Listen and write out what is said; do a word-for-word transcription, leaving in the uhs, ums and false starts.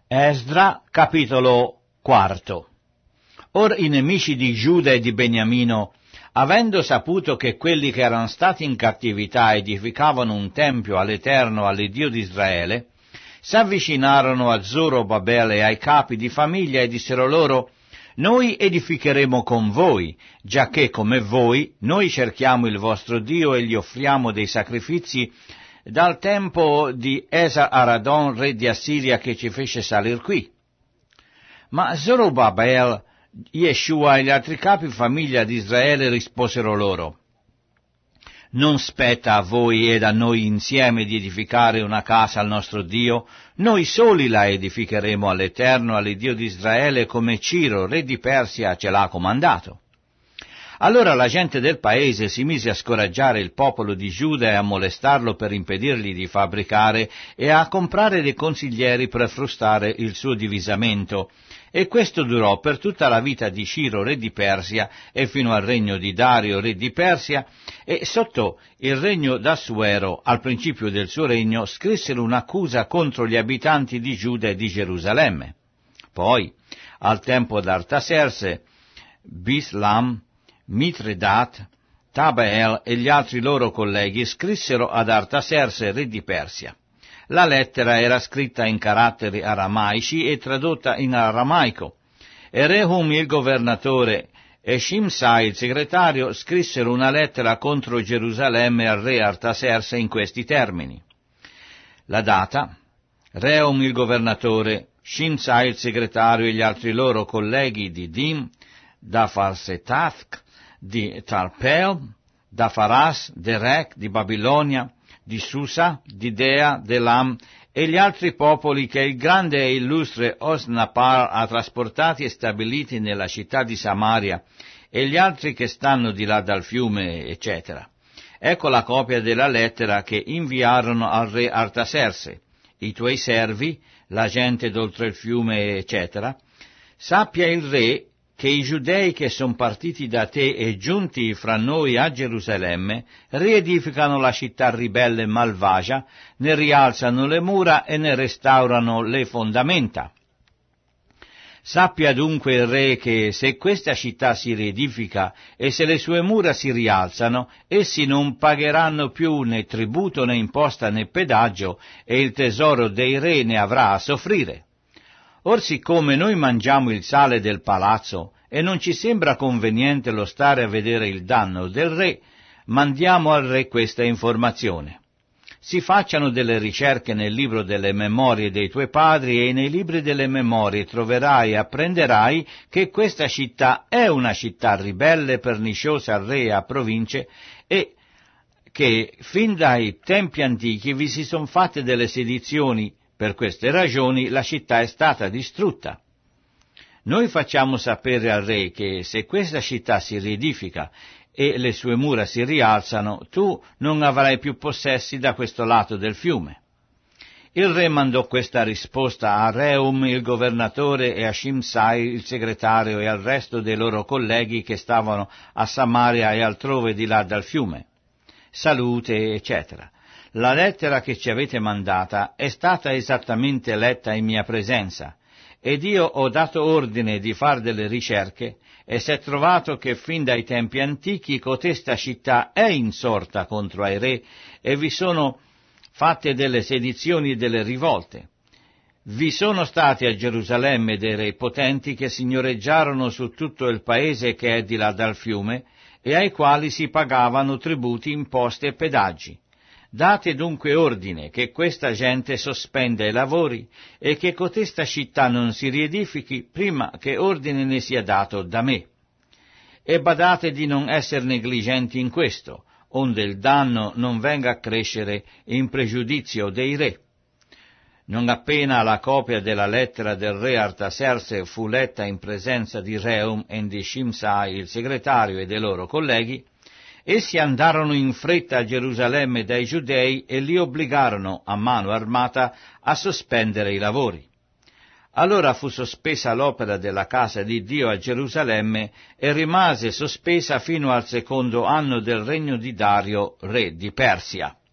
Esdra, capitolo quarto. Or i nemici di Giuda e di Beniamino, avendo saputo che quelli che erano stati in cattività edificavano un tempio all'Eterno, all'Iddio di Israele, s'avvicinarono a Zorobabele e ai capi di famiglia e dissero loro: noi edificheremo con voi, giacché come voi noi cerchiamo il vostro Dio e gli offriamo dei sacrifici dal tempo di Esa-Aradon, re di Assiria, che ci fece salir qui. Ma Zorobabel, Yeshua e gli altri capi famiglia di Israele risposero loro: non spetta a voi ed a noi insieme di edificare una casa al nostro Dio, noi soli la edificheremo all'Eterno, all'Iddio di Israele, come Ciro, re di Persia, ce l'ha comandato. Allora la gente del paese si mise a scoraggiare il popolo di Giuda e a molestarlo per impedirgli di fabbricare e a comprare dei consiglieri per frustare il suo divisamento. E questo durò per tutta la vita di Ciro, re di Persia, e fino al regno di Dario, re di Persia, e sotto il regno d'Assuero, al principio del suo regno, scrissero un'accusa contro gli abitanti di Giuda e di Gerusalemme. Poi, al tempo d'Artaserse, Bislam, Mitredat, Tabeel e gli altri loro colleghi scrissero ad Artaserse, re di Persia. La lettera era scritta in caratteri aramaici e tradotta in aramaico, e Rehum il governatore e Shimsai il segretario scrissero una lettera contro Gerusalemme al re Artaserse in questi termini. La data: Rehum il governatore, Shimsai il segretario e gli altri loro colleghi di Dim, da Farsetafk, di Tarpel, da Faras, Derek, di Babilonia, di Susa, di Dea, d'Elam e gli altri popoli che il grande e illustre Osnapar ha trasportati e stabiliti nella città di Samaria, e gli altri che stanno di là dal fiume, eccetera. Ecco la copia della lettera che inviarono al re Artaserse: i tuoi servi, la gente d'oltre il fiume, eccetera. Sappia il re che i giudei che son partiti da te e giunti fra noi a Gerusalemme riedificano la città ribelle e malvagia, ne rialzano le mura e ne restaurano le fondamenta. Sappia dunque il re che se questa città si riedifica e se le sue mura si rialzano, essi non pagheranno più né tributo né imposta né pedaggio, e il tesoro dei re ne avrà a soffrire. Or siccome noi mangiamo il sale del palazzo e non ci sembra conveniente lo stare a vedere il danno del re, mandiamo al re questa informazione: si facciano delle ricerche nel libro delle memorie dei tuoi padri, e nei libri delle memorie troverai e apprenderai che questa città è una città ribelle e perniciosa al re e a province, e che fin dai tempi antichi vi si son fatte delle sedizioni. Per queste ragioni la città è stata distrutta. Noi facciamo sapere al re che se questa città si riedifica e le sue mura si rialzano, tu non avrai più possessi da questo lato del fiume. Il re mandò questa risposta a Rehum il governatore e a Shimsai il segretario e al resto dei loro colleghi che stavano a Samaria e altrove di là dal fiume. Salute, eccetera. La lettera che ci avete mandata è stata esattamente letta in mia presenza, ed io ho dato ordine di far delle ricerche, e si è trovato che fin dai tempi antichi cotesta città è insorta contro ai re, e vi sono fatte delle sedizioni e delle rivolte. Vi sono stati a Gerusalemme dei re potenti che signoreggiarono su tutto il paese che è di là dal fiume, e ai quali si pagavano tributi, imposte e pedaggi. Date dunque ordine che questa gente sospenda i lavori e che cotesta città non si riedifichi prima che ordine ne sia dato da me. E badate di non essere negligenti in questo, onde il danno non venga a crescere in pregiudizio dei re. Non appena la copia della lettera del re Artaserse fu letta in presenza di Rehum e di Shimsai il segretario e dei loro colleghi, essi andarono in fretta a Gerusalemme dai giudei e li obbligarono a mano armata a sospendere i lavori. Allora fu sospesa l'opera della casa di Dio a Gerusalemme e rimase sospesa fino al secondo anno del regno di Dario, re di Persia.